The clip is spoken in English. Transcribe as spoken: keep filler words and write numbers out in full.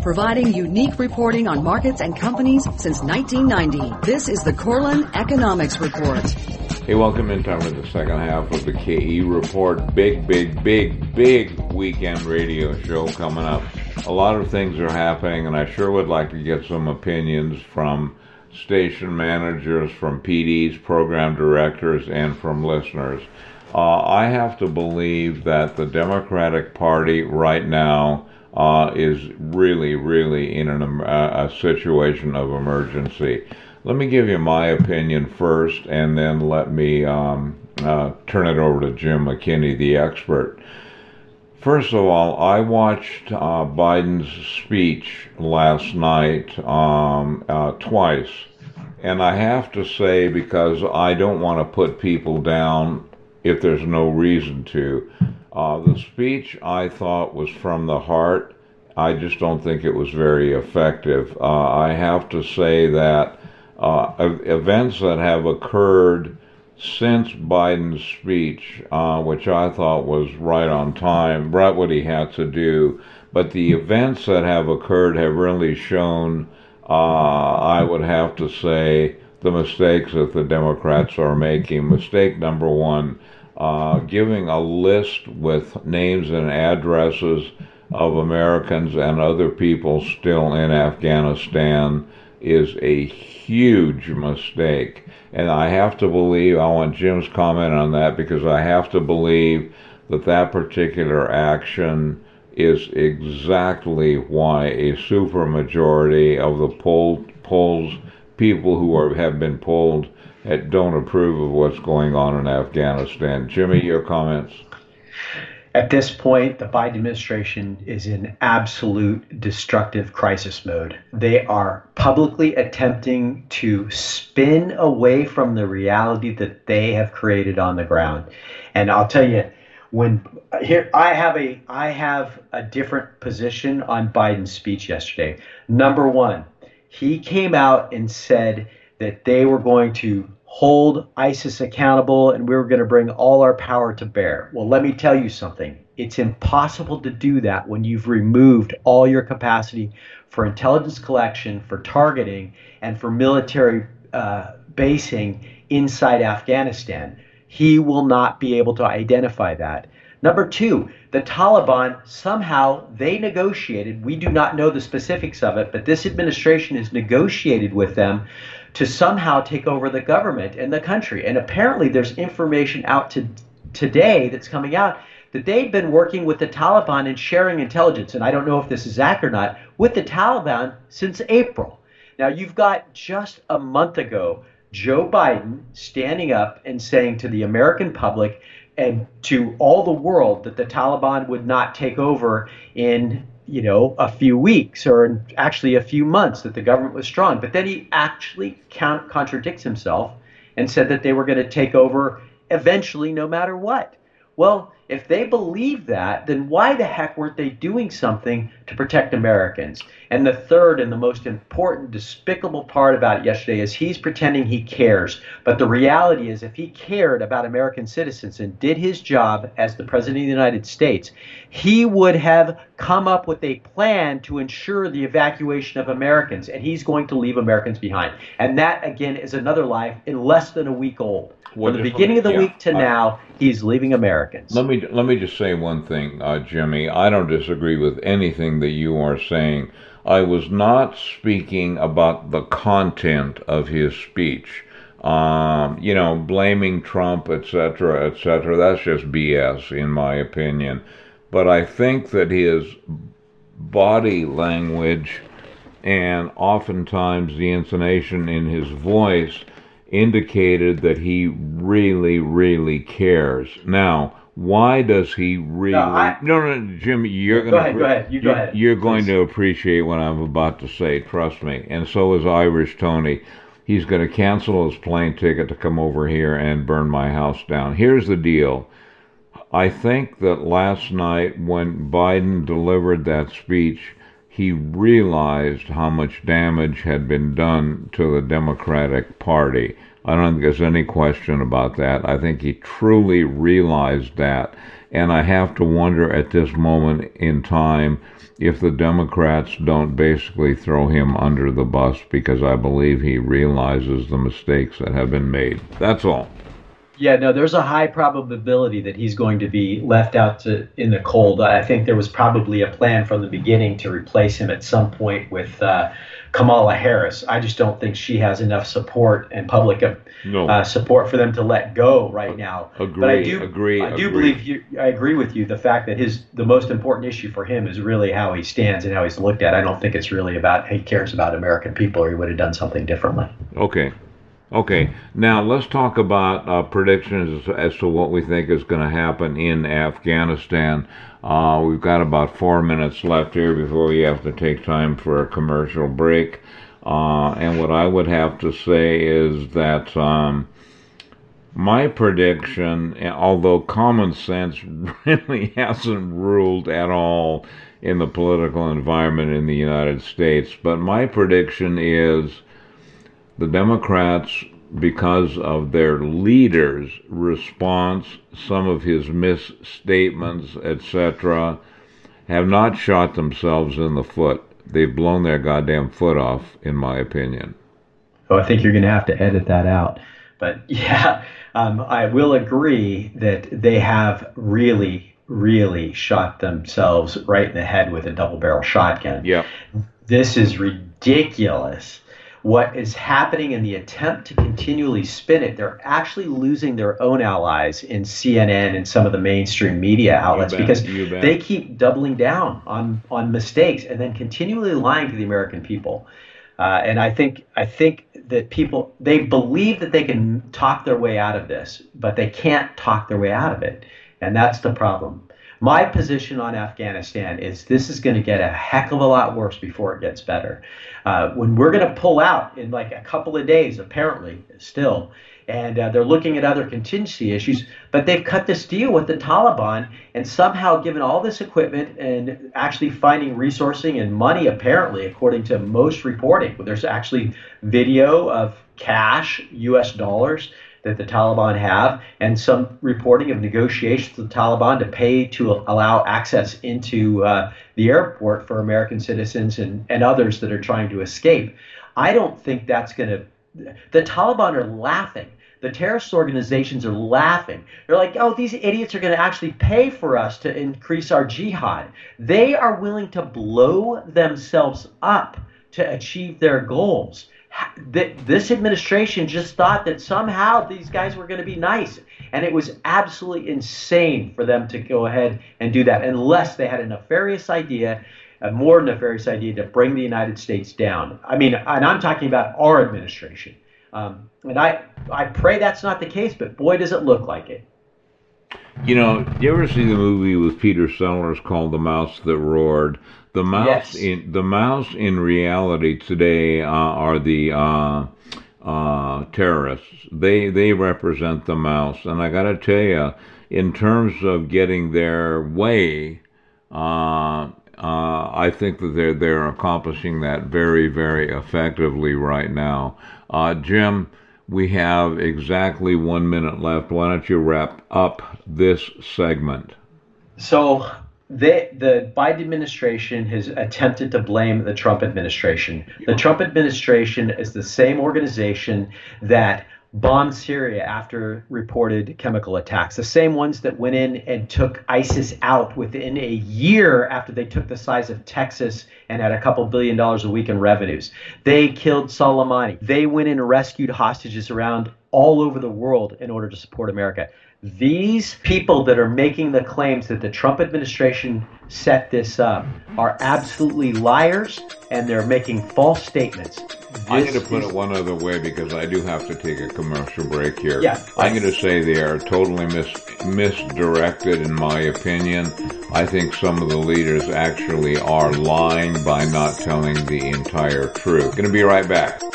providing unique reporting on markets and companies since nineteen ninety. This is the Korelin Economics Report. Hey, welcome in time for the second half of the K E Report. Big, big, big, big weekend radio show coming up. A lot of things are happening, and I sure would like to get some opinions from station managers, from P Ds, program directors, and from listeners. Uh, I have to believe that the Democratic Party right now uh, is really, really in an, uh, a situation of emergency. Let me give you my opinion first, and then let me um, uh, turn it over to Jim McKinney, the expert. First of all, I watched uh, Biden's speech last night um, uh, twice, and I have to say, because I don't want to put people down if there's no reason to, uh, the speech I thought was from the heart. I just don't think it was very effective. Uh, I have to say that uh, events that have occurred since Biden's speech, uh, which I thought was right on time, right what he had to do, but the events that have occurred have really shown, uh, I would have to say, the mistakes that the Democrats are making. Mistake number one, uh, giving a list with names and addresses of Americans and other people still in Afghanistan is a huge mistake. And I have to believe, I want Jim's comment on that, because I have to believe that that particular action is exactly why a supermajority of the poll, polls, people who are, have been polled that don't approve of what's going on in Afghanistan. Jimmy, your comments? At this point, the Biden administration is in absolute destructive crisis mode. They are publicly attempting to spin away from the reality that they have created on the ground. And I'll tell you, when here I have a I have a different position on Biden's speech yesterday. Number one, he came out and said that they were going to hold ISIS accountable and we were going to bring all our power to bear. Well, let me tell you something. It's impossible to do that when you've removed all your capacity for intelligence collection, for targeting, and for military uh, basing inside Afghanistan. He will not be able to identify that. Number two, the Taliban, somehow they negotiated, we do not know the specifics of it, but this administration has negotiated with them to somehow take over the government and the country. And apparently there's information out to today that's coming out that they've been working with the Taliban and sharing intelligence, and I don't know if this is accurate or not, with the Taliban since April. Now you've got just a month ago, Joe Biden standing up and saying to the American public and to all the world that the Taliban would not take over in, you know, a few weeks or in actually a few months, that the government was strong. But then he actually count, contradicts himself and said that they were going to take over eventually no matter what. Well, if they believe that, then why the heck weren't they doing something to protect Americans? And the third and the most important, despicable part about it yesterday is he's pretending he cares. But the reality is, if he cared about American citizens and did his job as the President of the United States, he would have come up with a plan to ensure the evacuation of Americans. And he's going to leave Americans behind. And that, again, is another lie in less than a week old. From the beginning of the yeah, week to I, now, he's leaving Americans. Let me let me just say one thing, uh, Jimmy. I don't disagree with anything that you are saying. I was not speaking about the content of his speech. Um, you know, blaming Trump, et cetera, et cetera. That's just B S, in my opinion. But I think that his body language and oftentimes the intonation in his voice indicated that he really, really cares. Now, why does he really? No, I, no, no, Jimmy, you're go going ahead, to. Go ahead. You go you're, ahead. You're going to appreciate what I'm about to say. Trust me. And so is Irish Tony. He's going to cancel his plane ticket to come over here and burn my house down. Here's the deal. I think that last night when Biden delivered that speech, he realized how much damage had been done to the Democratic Party. I don't think there's any question about that. I think he truly realized that. And I have to wonder at this moment in time if the Democrats don't basically throw him under the bus, because I believe he realizes the mistakes that have been made. That's all. Yeah, no, there's a high probability that he's going to be left out to, in the cold. I think there was probably a plan from the beginning to replace him at some point with uh, Kamala Harris. I just don't think she has enough support and public uh, no. uh, support for them to let go right now. Agree, but I do, agree, I do agree. believe you. I agree with you. The fact that his the most important issue for him is really how he stands and how he's looked at. I don't think it's really about he cares about American people, or he would have done something differently. Okay. Okay, now let's talk about uh, predictions as, as to what we think is going to happen in Afghanistan. Uh, we've got about four minutes left here before we have to take time for a commercial break. Uh, and what I would have to say is that um, my prediction, although common sense really hasn't ruled at all in the political environment in the United States, but my prediction is the Democrats, because of their leader's response, some of his misstatements, et cetera, have not shot themselves in the foot. They've blown their goddamn foot off, in my opinion. Oh, I think you're going to have to edit that out. But yeah, um, I will agree that they have really, really shot themselves right in the head with a double-barrel shotgun. Yeah. This is ridiculous. What is happening in the attempt to continually spin it, they're actually losing their own allies in C N N and some of the mainstream media outlets because they keep doubling down on, on mistakes and then continually lying to the American people. Uh, and I think I think that people, they believe that they can talk their way out of this, but they can't talk their way out of it. And that's the problem. My position on Afghanistan is this is going to get a heck of a lot worse before it gets better. Uh, when we're going to pull out in like a couple of days, apparently, still, and uh, they're looking at other contingency issues, but they've cut this deal with the Taliban and somehow given all this equipment and actually finding resourcing and money, apparently, according to most reporting. There's actually video of cash, U S dollars, that the Taliban have, and some reporting of negotiations with the Taliban to pay to allow access into uh, the airport for American citizens and, and others that are trying to escape. I don't think that's going to... The Taliban are laughing. The terrorist organizations are laughing. They're like, oh, these idiots are going to actually pay for us to increase our jihad. They are willing to blow themselves up to achieve their goals. This administration just thought that somehow these guys were going to be nice, and it was absolutely insane for them to go ahead and do that unless they had a nefarious idea, a more nefarious idea to bring the United States down. I mean, and I'm talking about our administration. Um, and I, I pray that's not the case, but boy, does it look like it. You know, do you ever see the movie with Peter Sellers called The Mouse That Roared? The mouse, yes. in the mouse in reality today uh, are the uh, uh, terrorists. They they represent the mouse, and I got to tell you, in terms of getting their way, uh, uh, I think that they're they're accomplishing that very very effectively right now. Uh, Jim, we have exactly one minute left. Why don't you wrap up this segment? So. They, the Biden administration has attempted to blame the Trump administration. The Trump administration is the same organization that bombed Syria after reported chemical attacks, the same ones that went in and took ISIS out within a year after they took the size of Texas and had a couple billion dollars a week in revenues. They killed Soleimani. They went in and rescued hostages around all over the world in order to support America. These people that are making the claims that the Trump administration set this up are absolutely liars, and they're making false statements. This I'm going to put is, it one other way because I do have to take a commercial break here. Yeah, I'm going to say they are totally mis misdirected, in my opinion. I think some of the leaders actually are lying by not telling the entire truth. Going to be right back.